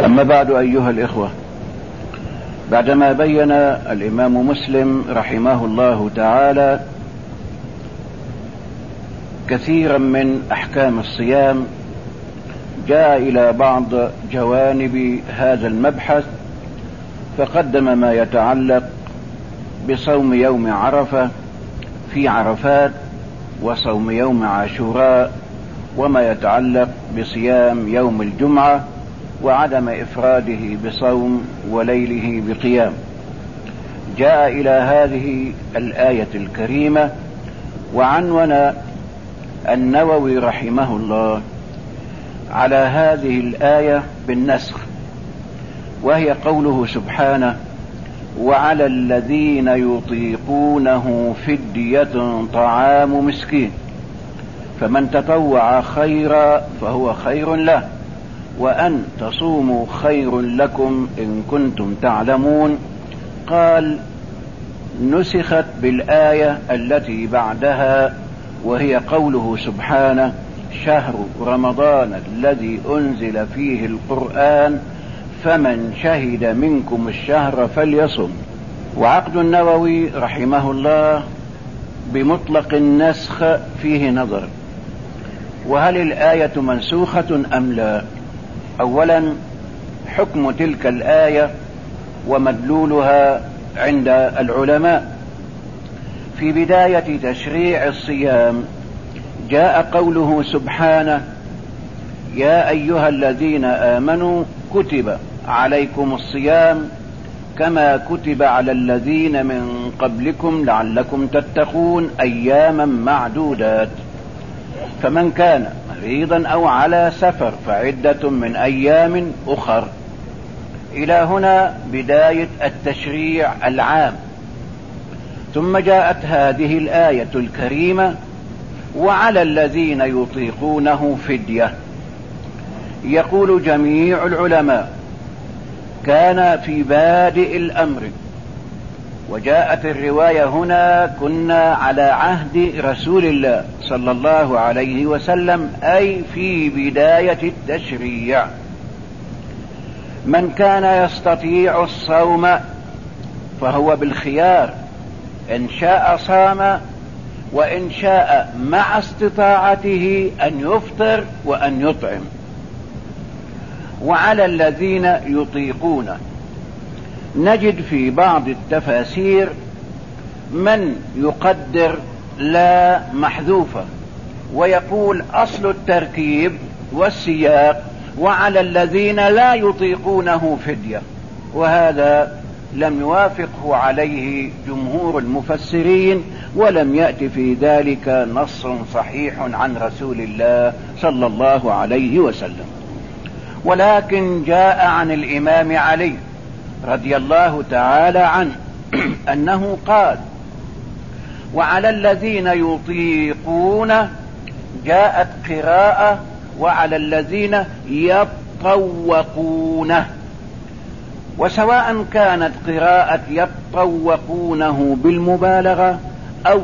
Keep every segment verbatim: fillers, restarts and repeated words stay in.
أما بعد أيها الإخوة، بعدما بين الإمام مسلم رحمه الله تعالى كثيرا من أحكام الصيام، جاء إلى بعض جوانب هذا المبحث فقدم ما يتعلق بصوم يوم عرفة في عرفات، وصوم يوم عاشوراء، وما يتعلق بصيام يوم الجمعة وعدم إفراده بصوم وليله بقيام. جاء إلى هذه الآية الكريمة وعنون النووي رحمه الله على هذه الآية بالنسخ، وهي قوله سبحانه: وعلى الذين يطيقونه فدية طعام مسكين فمن تطوع خيرا فهو خير له وأن تصوموا خير لكم إن كنتم تعلمون. قال: نسخت بالآية التي بعدها، وهي قوله سبحانه: شهر رمضان الذي أنزل فيه القرآن فمن شهد منكم الشهر فليصم. وعقد النووي رحمه الله بمطلق النسخ فيه نظر، وهل الآية منسوخة أم لا؟ أولا، حكم تلك الآية ومدلولها عند العلماء. في بداية تشريع الصيام جاء قوله سبحانه: يا أيها الذين آمنوا كتب عليكم الصيام كما كتب على الذين من قبلكم لعلكم تتقون أياما معدودات، فمن كان مريضا أو على سفر فعدة من أيام أخر. إلى هنا بداية التشريع العام. ثم جاءت هذه الآية الكريمة: وعلى الذين يطيقونه فدية. يقول جميع العلماء: كان في بادئ الأمر، وجاءت الرواية هنا: كنا على عهد رسول الله صلى الله عليه وسلم، أي في بداية التشريع. من كان يستطيع الصوم فهو بالخيار، إن شاء صام وإن شاء مع استطاعته أن يفطر وأن يطعم. وعلى الذين يطيقون، نجد في بعض التفاسير من يقدر لا محذوفة ويقول أصل التركيب والسياق وعلى الذين لا يطيقونه فدية، وهذا لم يوافقه عليه جمهور المفسرين، ولم يأتي في ذلك نص صحيح عن رسول الله صلى الله عليه وسلم. ولكن جاء عن الإمام علي رضي الله تعالى عنه أنه قال: وعلى الذين يطيقون، جاءت قراءة وعلى الذين يطوقونه، وسواء كانت قراءة يطوقونه بالمبالغة أو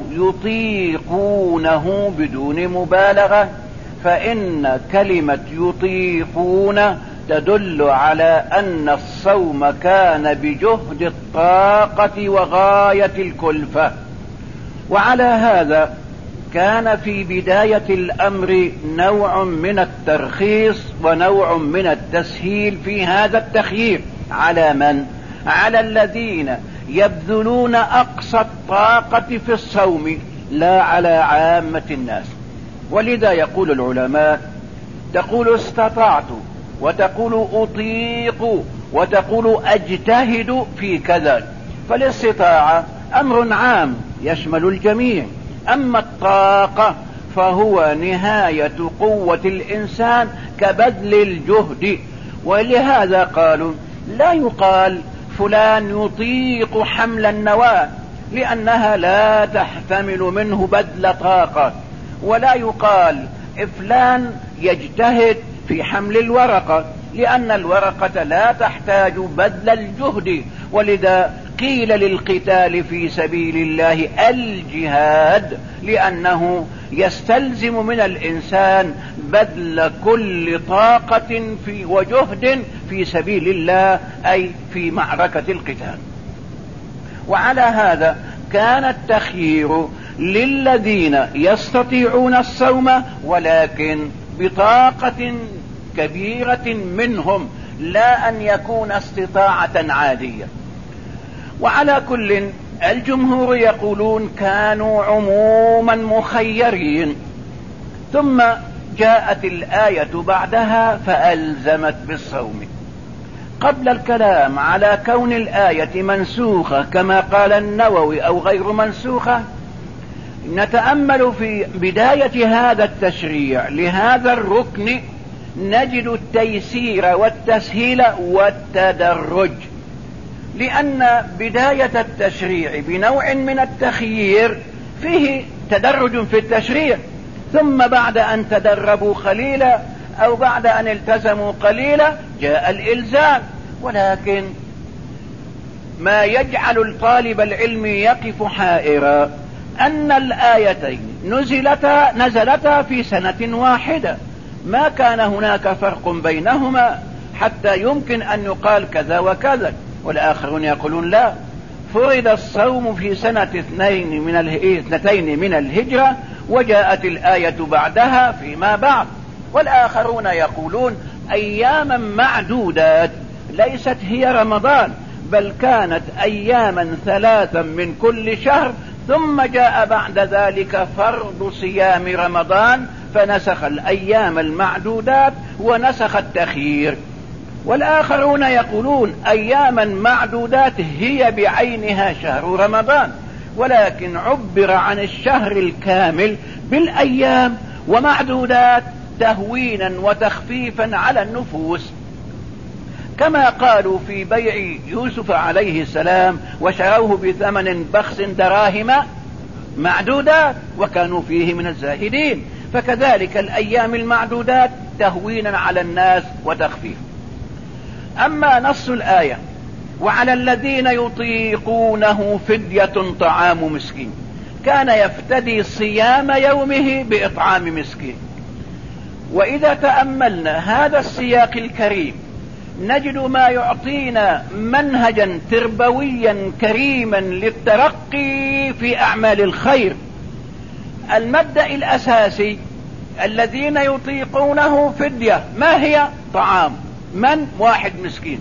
يطيقونه بدون مبالغة، فإن كلمة يطيقون تدل على أن الصوم كان بجهد الطاقة وغاية الكلفة. وعلى هذا كان في بداية الأمر نوع من الترخيص ونوع من التسهيل في هذا التخيير. على من؟ على الذين يبذلون أقصى الطاقة في الصوم، لا على عامة الناس. ولذا يقول العلماء: تقول استطعت، وتقول أطيق، وتقول أجتهد في كذا، فالاستطاعة أمر عام يشمل الجميع، أما الطاقة فهو نهاية قوة الإنسان كبذل الجهد. ولهذا قالوا: لا يقال فلان يطيق حمل النواة لأنها لا تحتمل منه بذل طاقة، ولا يقال فلان يجتهد في حمل الورقة لأن الورقة لا تحتاج بذل الجهد. ولذا قيل للقتال في سبيل الله الجهاد، لأنه يستلزم من الإنسان بذل كل طاقة في وجهد في سبيل الله، أي في معركة القتال. وعلى هذا كان التخيير للذين يستطيعون الصوم ولكن بطاقة كبيرة منهم، لا أن يكون استطاعة عادية. وعلى كل الجمهور يقولون كانوا عموما مخيرين، ثم جاءت الآية بعدها فألزمت بالصوم. قبل الكلام على كون الآية منسوخة كما قال النووي أو غير منسوخة، نتأمل في بداية هذا التشريع لهذا الركن، نجد التيسير والتسهيل والتدرج، لأن بداية التشريع بنوع من التخيير فيه تدرج في التشريع، ثم بعد أن تدربوا قليلا أو بعد أن التزموا قليلا جاء الإلزام. ولكن ما يجعل الطالب العلم يقف حائرا أن الآيتين نزلتا نزلتا في سنة واحدة، ما كان هناك فرق بينهما حتى يمكن أن يقال كذا وكذا. والآخرون يقولون لا، فرض الصوم في سنة اثنين من اثنتين من الهجرة وجاءت الآية بعدها فيما بعد. والآخرون يقولون أياما معدودات ليست هي رمضان، بل كانت أياما ثلاثا من كل شهر، ثم جاء بعد ذلك فرض صيام رمضان فنسخ الأيام المعدودات ونسخ التخيير. والآخرون يقولون أياما معدودات هي بعينها شهر رمضان، ولكن عبر عن الشهر الكامل بالأيام ومعدودات تهوينا وتخفيفا على النفوس، كما قالوا في بيع يوسف عليه السلام وشروه بثمن بخس دراهم معدودات وكانوا فيه من الزاهدين، فكذلك الأيام المعدودات تهوينا على الناس وتخفيف. أما نص الآية وعلى الذين يطيقونه فدية طعام مسكين، كان يفتدي صيام يومه بإطعام مسكين. وإذا تأملنا هذا السياق الكريم نجد ما يعطينا منهجا تربويا كريما للترقي في أعمال الخير. المبدأ الأساسي الذين يطيقونه فدية، ما هي؟ طعام من؟ واحد مسكين.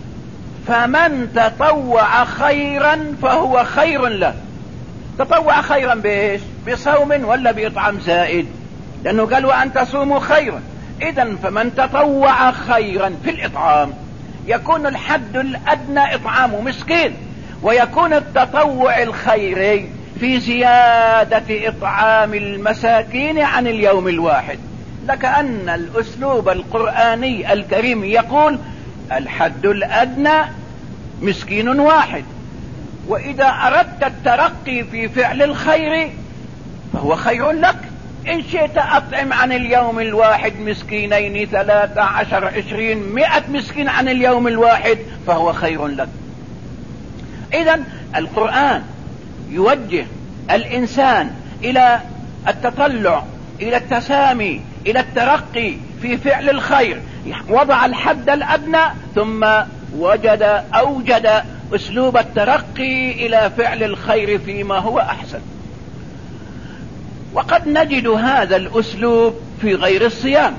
فمن تطوع خيرا فهو خير له. تطوع خيرا بإيش؟ بصوم ولا بإطعام زائد؟ لأنه قالوا أن تصوموا خيرا. إذن فمن تطوع خيرا في الإطعام يكون الحد الأدنى إطعام مسكين، ويكون التطوع الخيري في زيادة إطعام المساكين عن اليوم الواحد. لكأن الأسلوب القرآني الكريم يقول الحد الأدنى مسكين واحد، وإذا أردت الترقي في فعل الخير فهو خير لك. إن شئت أطعم عن اليوم الواحد مسكينين ثلاثة عشر عشرين مئة مسكين عن اليوم الواحد فهو خير لك. إذن القرآن يوجه الإنسان إلى التطلع، إلى التسامي، إلى الترقي في فعل الخير. وضع الحد الأدنى ثم وجد أوجد أسلوب الترقي إلى فعل الخير فيما هو أحسن. وقد نجد هذا الأسلوب في غير الصيام.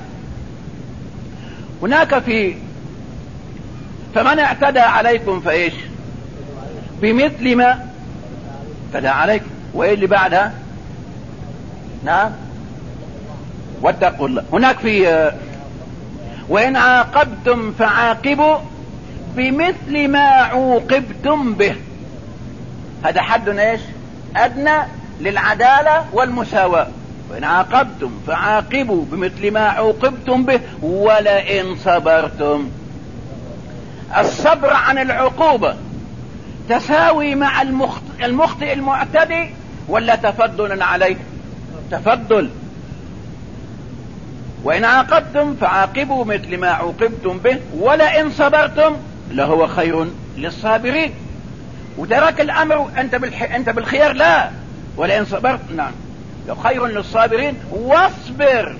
هناك في فمن اعتدى عليكم فإيش؟ بمثل ما اعتدى عليكم. وإيه اللي بعدها؟ نعم، واتقوا الله. هناك في وإن عاقبتم فعاقبوا بمثل ما عوقبتم به. هذا حد ايش؟ أدنى للعدالة والمساواة. وإن عاقبتم فعاقبوا بمثل ما عوقبتم به ولئن صبرتم. الصبر عن العقوبة تساوي مع المخطئ, المخطئ المعتدي ولا تفضل عليه؟ تفضل. وإن عاقبتم فعاقبوا مثل ما عوقبتم به ولئن صبرتم لهو خير للصابرين. وترك الأمر أنت, بالح... أنت بالخير لا، ولئن صبرت نعم خير للصابرين واصبر.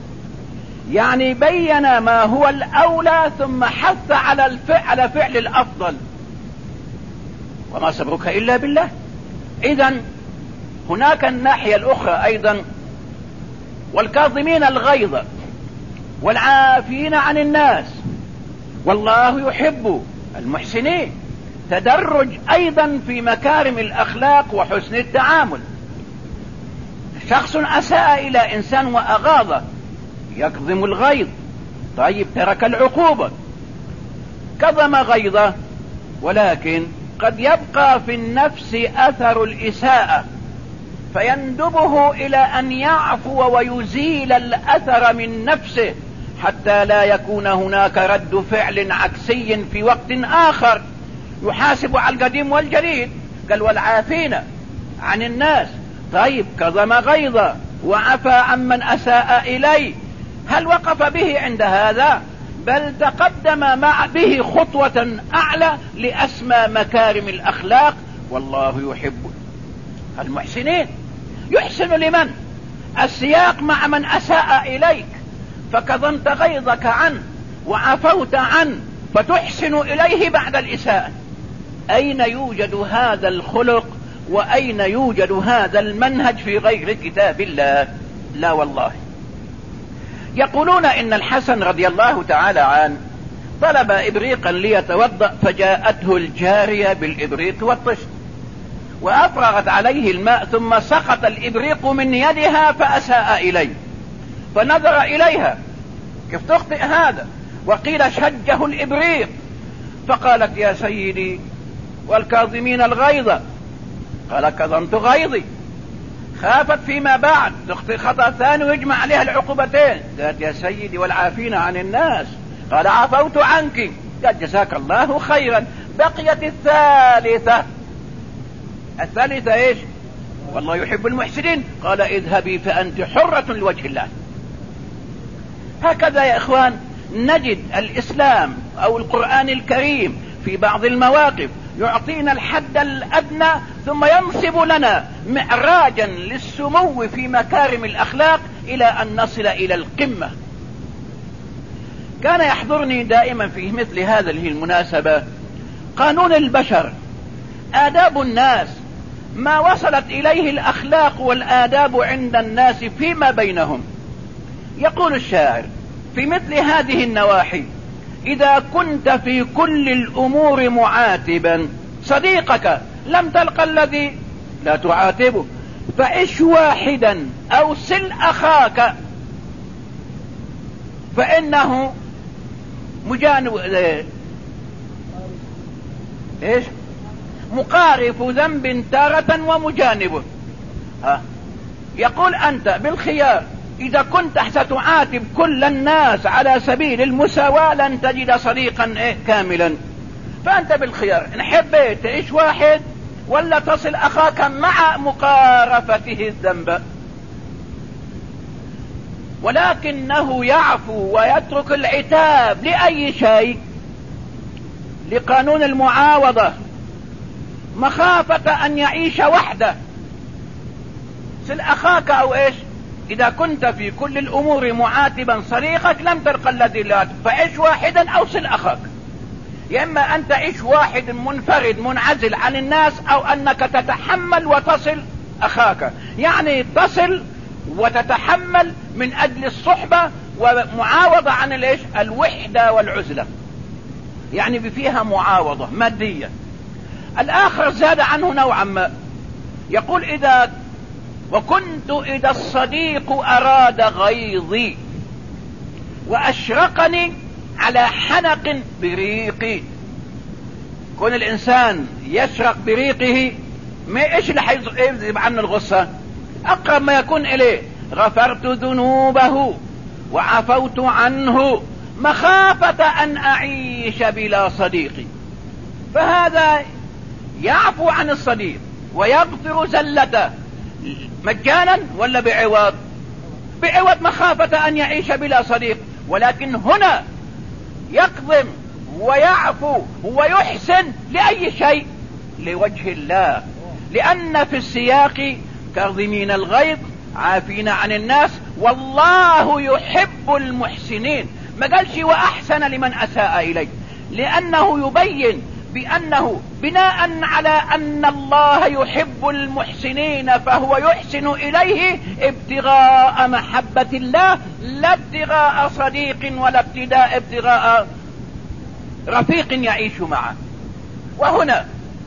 يعني بين ما هو الأولى ثم حث على الفعل على فعل الأفضل. وما صبرك إلا بالله. إذن هناك الناحية الأخرى أيضا، والكاظمين الغيظ والعافين عن الناس والله يحب المحسنين. تدرج أيضا في مكارم الأخلاق وحسن التعامل. شخص أساء إلى إنسان وأغاظه يكظم الغيظ، طيب ترك العقوبة كظم غيظه، ولكن قد يبقى في النفس أثر الإساءة فيندبه إلى أن يعفو ويزيل الأثر من نفسه حتى لا يكون هناك رد فعل عكسي في وقت آخر. يحاسب على القديم والجديد. قال والعافين عن الناس، طيب كظم غيظه وعفى عمن أساء إليه، هل وقف به عند هذا؟ بل تقدم مع به خطوة أعلى لأسمى مكارم الأخلاق. والله يحب المحسنين. يحسن لمن؟ السياق مع من أساء إليك، فكظمت غيظك عنه وعفوت عنه فتحسن إليه بعد الإساءة. أين يوجد هذا الخلق وأين يوجد هذا المنهج في غير كتاب الله؟ لا والله. يقولون إن الحسن رضي الله تعالى عنه طلب إبريقا ليتوضأ فجاءته الجارية بالإبريق والطشت وأفرغت عليه الماء ثم سقط الإبريق من يدها فأساء إليه، فنظر إليها كيف تخطئ هذا، وقيل شجه الإبريق، فقالت يا سيدي والكاظمين الغيظ، قال كظمت غيظي. خافت فيما بعد تخطئ خطأ ثاني ويجمع عليها العقوبتين، قالت يا سيدي والعافين عن الناس، قال عفوت عنك، قال جزاك الله خيرا. بقيت الثالثة. الثالثة ايش؟ والله يحب المحسنين، قال اذهبي فأنت حرة لوجه الله. هكذا يا اخوان نجد الاسلام او القرآن الكريم في بعض المواقف يعطينا الحد الأدنى ثم ينصب لنا معراجا للسمو في مكارم الأخلاق إلى أن نصل إلى القمة. كان يحضرني دائما في مثل هذه المناسبة قانون البشر، آداب الناس، ما وصلت إليه الأخلاق والآداب عند الناس فيما بينهم. يقول الشاعر في مثل هذه النواحي: إذا كنت في كل الأمور معاتبا صديقك لم تلق الذي لا تعاتبه، فعش واحدا أو سل أخاك فإنه مجانب إيش مقارف ذنب تارة ومجانبه. ها يقول أنت بالخيار، إذا كنت ستعاتب كل الناس على سبيل المساواة لن تجد صديقا إيه كاملا، فأنت بالخيار إن حبيت تعيش واحد ولا تصل أخاك مع مقارفته الذنب. ولكنه يعفو ويترك العتاب لأي شيء؟ لقانون المعاوضة، مخافة أن يعيش وحده. سل أخاك أو إيش؟ إذا كنت في كل الأمور معاتبا صديقك لم تلقى الذي لا، فعيش واحدا أو سل أخاك. يا إما أن تعيش واحد منفرد منعزل عن الناس، أو أنك تتحمل وتصل أخاك، يعني تصل وتتحمل من أجل الصحبة ومعاوضة عن الإيش؟ الوحدة والعزلة، يعني فيها معاوضة مادية. الآخر زاد عنه نوعا ما، يقول إذا وكنت إذا الصديق أراد غيظي وأشرقني على حنق بريقي. كون الإنسان يشرق بريقه، ما إيش اللي حيذهب عنه الغصة؟ أقرب ما يكون إليه غفرت ذنوبه وعفوت عنه مخافة أن أعيش بلا صديقي. فهذا يعفو عن الصديق ويغفر زلته مجانا ولا بعوض؟ بعوض، مخافة أن يعيش بلا صديق. ولكن هنا يقضم ويعفو ويحسن لأي شيء؟ لوجه الله، لأن في السياق كاظمين الغيظ عافين عن الناس والله يحب المحسنين، ما قالش وأحسن لمن أساء إليه، لأنه يبين بأنه بناء على أن الله يحب المحسنين فهو يحسن إليه ابتغاء محبة الله، لا ابتغاء صديق ولا ابتداء ابتغاء رفيق يعيش معه. وهنا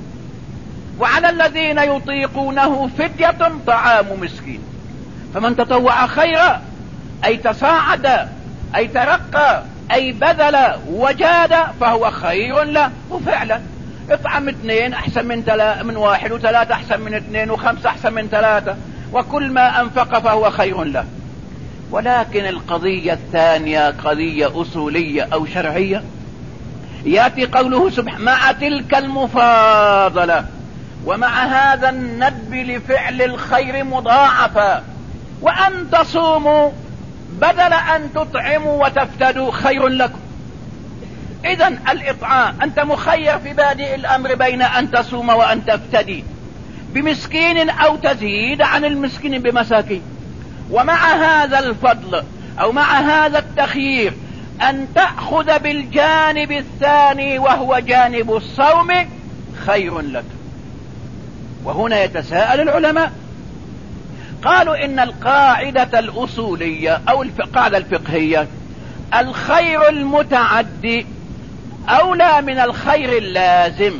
وعلى الذين يطيقونه فدية طعام مسكين، فمن تطوع خيرا أي تصاعد أي ترقى أي بذل وجاد فهو خير له. وفعلا اطعم اثنين احسن من تلا من واحد، وثلاثة احسن من اثنين، وخمسة احسن من ثلاثة، وكل ما انفق فهو خير له. ولكن القضية الثانية قضية اصولية او شرعية، ياتي قوله سبحانه مع تلك المفاضلة ومع هذا الندب لفعل الخير مضاعفا، وان تصوموا بدل ان تطعموا وتفتدوا خير لكم. اذا الاطعام انت مخير في بادئ الامر بين ان تصوم وان تفتدي بمسكين او تزيد عن المسكين بمساكين، ومع هذا الفضل او مع هذا التخيير ان تأخذ بالجانب الثاني وهو جانب الصوم خير لك. وهنا يتساءل العلماء قالوا ان القاعدة الاصولية او القاعدة الفقهية الخير المتعدي اولى من الخير اللازم،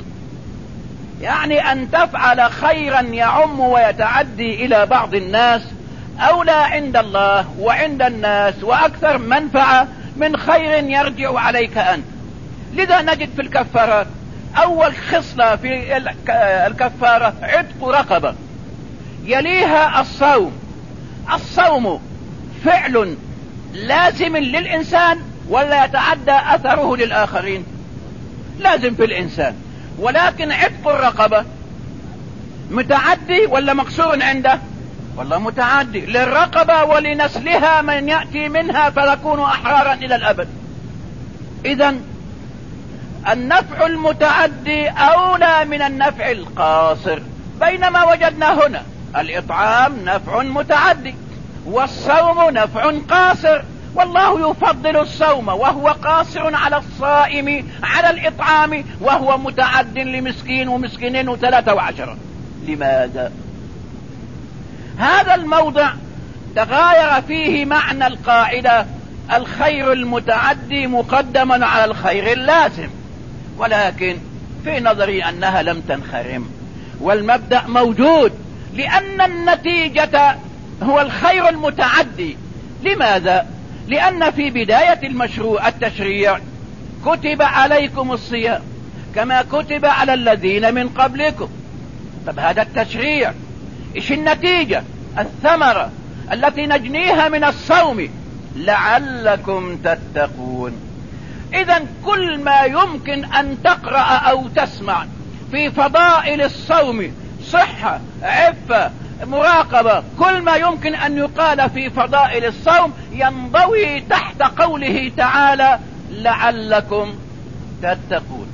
يعني ان تفعل خيرا يعم ويتعدي الى بعض الناس اولى عند الله وعند الناس واكثر منفعة من خير يرجع عليك انت. لذا نجد في الكفارات اول خصلة في الكفارة عتق رقبة، يليها الصوم. الصوم فعل لازم للإنسان ولا يتعدى أثره للآخرين؟ لازم في الإنسان، ولكن عتق الرقبة متعدي ولا مقصور عنده؟ والله متعدي للرقبة ولنسلها من يأتي منها فيكون أحرارا إلى الأبد. إذن النفع المتعدي أولى من النفع القاصر، بينما وجدنا هنا الإطعام نفع متعدي والصوم نفع قاصر، والله يفضل الصوم وهو قاصر على الصائم على الإطعام وهو متعد لمسكين ومسكينين وثلاثة وعشرة. لماذا؟ هذا الموضع تغاير فيه معنى القاعدة الخير المتعدي مقدما على الخير اللازم، ولكن في نظري أنها لم تنخرم، والمبدأ موجود، لأن النتيجة هو الخير المتعدي. لماذا؟ لأن في بداية المشروع التشريع كتب عليكم الصيام كما كتب على الذين من قبلكم. طب هذا التشريع إيش النتيجة؟ الثمرة التي نجنيها من الصوم لعلكم تتقون. إذن كل ما يمكن أن تقرأ أو تسمع في فضائل الصوم، صحة، عفة، مراقبة، كل ما يمكن أن يقال في فضائل الصوم ينضوي تحت قوله تعالى لعلكم تتقون.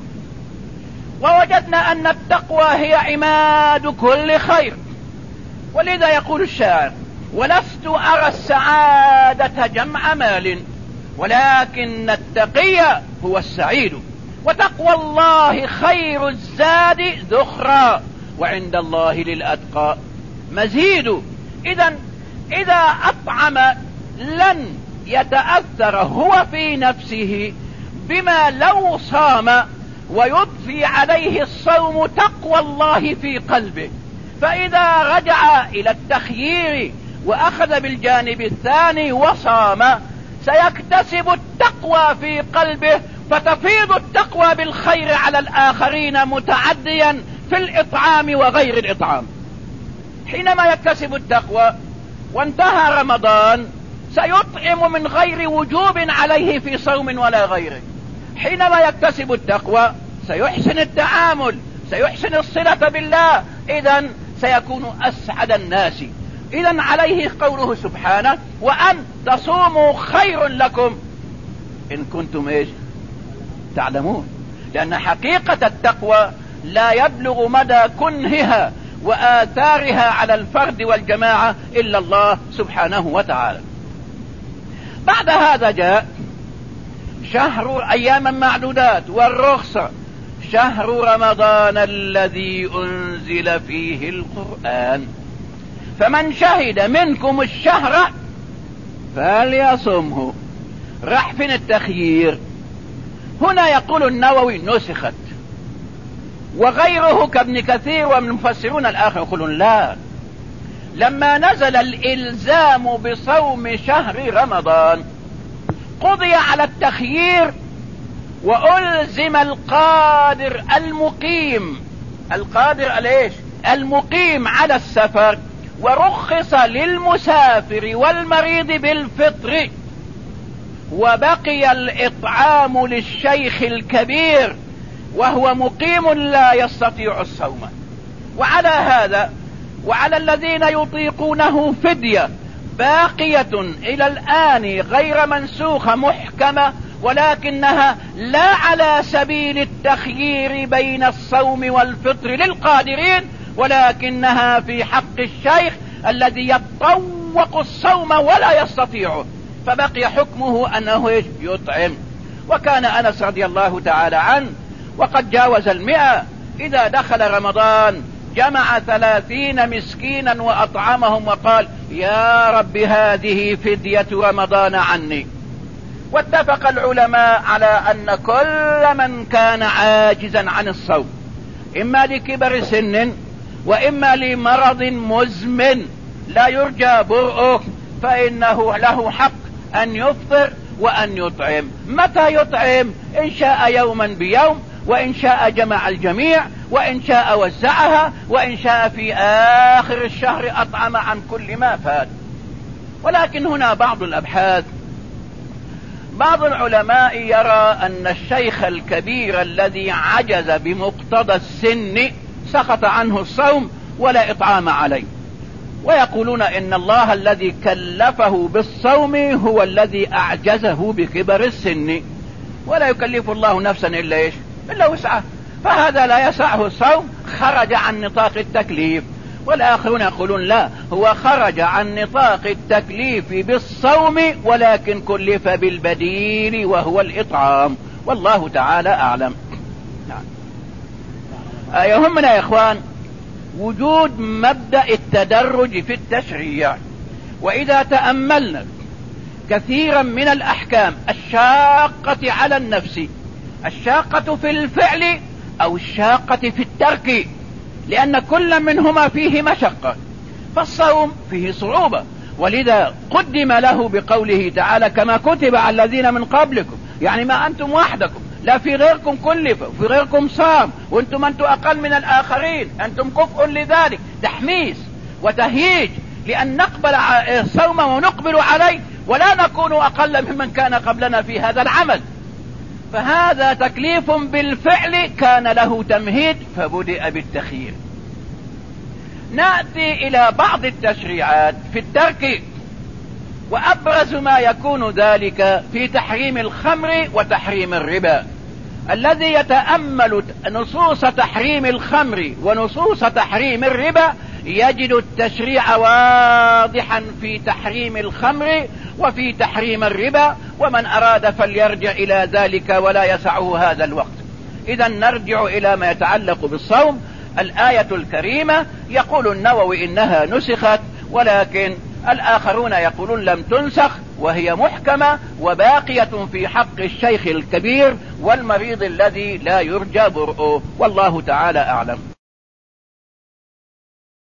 ووجدنا أن التقوى هي عماد كل خير، ولذا يقول الشاعر ولست أرى السعادة جمع مال ولكن التقي هو السعيد، وتقوى الله خير الزاد ذخرا وعند الله للأتقى مزيد. إذا إذا أطعم لن يتأثر هو في نفسه بما لو صام ويضفي عليه الصوم تقوى الله في قلبه، فإذا رجع إلى التخيير وأخذ بالجانب الثاني وصام سيكتسب التقوى في قلبه، فتفيض التقوى بالخير على الآخرين متعديا في الإطعام وغير الإطعام. حينما يكتسب التقوى وانتهى رمضان سيطعم من غير وجوب عليه في صوم ولا غيره. حينما يكتسب التقوى سيحسن التعامل، سيحسن الصلة بالله، إذن سيكون أسعد الناس. إذن عليه قوله سبحانه وأن تصوموا خير لكم إن كنتم إيش تعلمون، لأن حقيقة التقوى لا يبلغ مدى كنهها وآثارها على الفرد والجماعة إلا الله سبحانه وتعالى. بعد هذا جاء شهر أياما معدودات والرخصة، شهر رمضان الذي أنزل فيه القرآن، فمن شهد منكم الشهر فليصمه. راح فين التخيير؟ هنا يقول النووي نسخت، وغيره كابن كثير والمفسرون الآخر يقولون لا، لما نزل الإلزام بصوم شهر رمضان قضي على التخيير، وألزم القادر المقيم، القادر على المقيم على السفر، ورخص للمسافر والمريض بالفطر، وبقي الإطعام للشيخ الكبير وهو مقيم لا يستطيع الصوم. وعلى هذا وعلى الذين يطيقونه فدية باقية إلى الآن غير منسوخة محكمة، ولكنها لا على سبيل التخيير بين الصوم والفطر للقادرين، ولكنها في حق الشيخ الذي يتطوق الصوم ولا يستطيعه، فبقي حكمه أنه يطعم. وكان أنس رضي الله تعالى عنه وقد جاوز المئة إذا دخل رمضان جمع ثلاثين مسكينا وأطعمهم وقال يا رب هذه فدية رمضان عني. واتفق العلماء على أن كل من كان عاجزا عن الصوم إما لكبر سن وإما لمرض مزمن لا يرجى برؤه فإنه له حق أن يفطر وأن يطعم. متى يطعم؟ إن شاء يوما بيوم، وإن شاء جمع الجميع، وإن شاء وزعها، وإن شاء في آخر الشهر أطعم عن كل ما فات. ولكن هنا بعض الأبحاث، بعض العلماء يرى أن الشيخ الكبير الذي عجز بمقتضى السن سقط عنه الصوم ولا إطعام عليه، ويقولون إن الله الذي كلفه بالصوم هو الذي أعجزه بكبر السن، ولا يكلف الله نفسا إلا إيش؟ إلا وسعه، فهذا لا يسعه الصوم، خرج عن نطاق التكليف. والآخرون يقولون لا، هو خرج عن نطاق التكليف بالصوم ولكن كلف بالبديل وهو الإطعام، والله تعالى أعلم. نعم. يهمنا يا إخوان وجود مبدأ التدرج في التشريع. وإذا تأملنا كثيرا من الأحكام الشاقة على النفس، الشاقة في الفعل أو الشاقة في الترك، لأن كل منهما فيه مشقة، فالصوم فيه صعوبة، ولذا قدم له بقوله تعالى كما كتب على الذين من قبلكم، يعني ما أنتم وحدكم، لا في غيركم كلف وفي غيركم صام، وانتم انتم أقل من الآخرين، أنتم كفء لذلك، تحميس وتهييج لأن نقبل الصوم ونقبل عليه ولا نكون أقل ممن كان قبلنا في هذا العمل. فهذا تكليف بالفعل كان له تمهيد فبدأ بالتخيير. نأتي إلى بعض التشريعات في الترك، وأبرز ما يكون ذلك في تحريم الخمر وتحريم الربا. الذي يتأمل نصوص تحريم الخمر ونصوص تحريم الربا يجد التشريع واضحا في تحريم الخمر وفي تحريم الربا، ومن أراد فليرجع إلى ذلك ولا يسعه هذا الوقت. إذا نرجع إلى ما يتعلق بالصوم. الآية الكريمة يقول النووي إنها نسخت، ولكن الآخرون يقولون لم تنسخ وهي محكمة وباقية في حق الشيخ الكبير والمريض الذي لا يرجى برؤه، والله تعالى أعلم.